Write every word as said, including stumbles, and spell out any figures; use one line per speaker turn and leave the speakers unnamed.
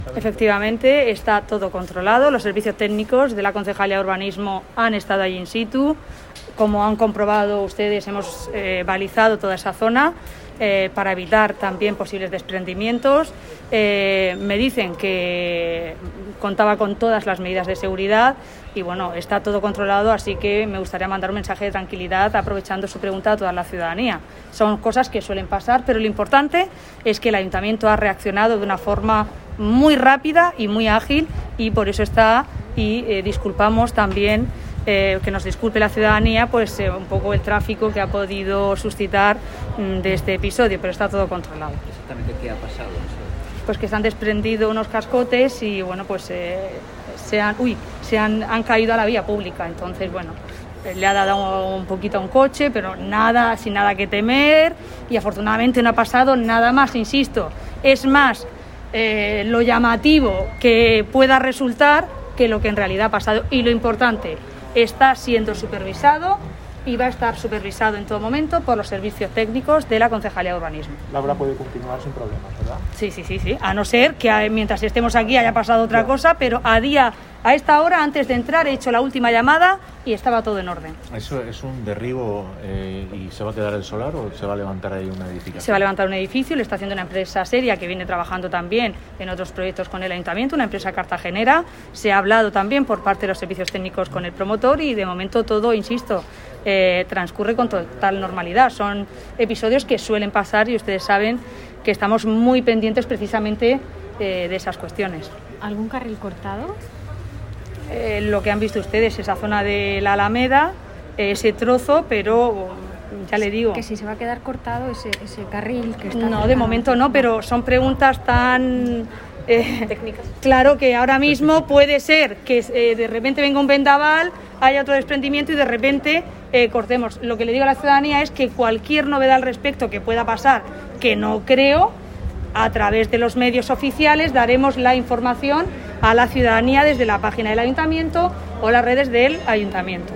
Efectivamente, está todo controlado. Los servicios técnicos de la Concejalía de Urbanismo han estado allí in situ. Como han comprobado ustedes, hemos eh, balizado toda esa zona eh, para evitar también posibles desprendimientos. Eh, me dicen que contaba con todas las medidas de seguridad y bueno, está todo controlado, así que me gustaría mandar un mensaje de tranquilidad aprovechando su pregunta a toda la ciudadanía. Son cosas que suelen pasar, pero lo importante es que el Ayuntamiento ha reaccionado de una forma muy rápida y muy ágil y por eso está, y eh, disculpamos también, eh, que nos disculpe la ciudadanía, pues eh, un poco el tráfico que ha podido suscitar mm, de este episodio, pero está todo controlado.
¿Exactamente qué ha pasado?
Pues que se han desprendido unos cascotes y bueno, pues eh, se han, uy, se han, han caído a la vía pública, entonces bueno, le ha dado un poquito a un coche, pero nada, sin nada que temer y afortunadamente no ha pasado nada más, insisto, es más eh, lo llamativo que pueda resultar que lo que en realidad ha pasado y lo importante, está siendo supervisado y va a estar supervisado en todo momento por los servicios técnicos de la Concejalía de Urbanismo.
La obra puede continuar sin problemas, ¿verdad?
Sí, sí, sí, sí. A no ser que mientras estemos aquí haya pasado otra cosa, pero a día, a esta hora, antes de entrar, he hecho la última llamada y estaba todo en orden.
¿Eso es un derribo eh, y se va a quedar el solar o se va a levantar ahí una edificación?
Se va a levantar un edificio, lo está haciendo una empresa seria que viene trabajando también en otros proyectos con el Ayuntamiento, una empresa cartagenera. Se ha hablado también por parte de los servicios técnicos con el promotor y de momento todo, insisto, eh, transcurre con total normalidad. Son episodios que suelen pasar y ustedes saben que estamos muy pendientes precisamente eh, de esas cuestiones.
¿Algún carril cortado?
Eh, lo que han visto ustedes, esa zona de la Alameda, eh, ese trozo, pero ya le digo...
Que si se va a quedar cortado ese, ese carril que está...
No, de momento no, pero son preguntas tan... Eh, técnicas. Claro que ahora mismo puede ser que eh, de repente venga un vendaval, haya otro desprendimiento y de repente eh, cortemos. Lo que le digo a la ciudadanía es que cualquier novedad al respecto que pueda pasar, que no creo, a través de los medios oficiales daremos la información a la ciudadanía desde la página del Ayuntamiento o las redes del Ayuntamiento.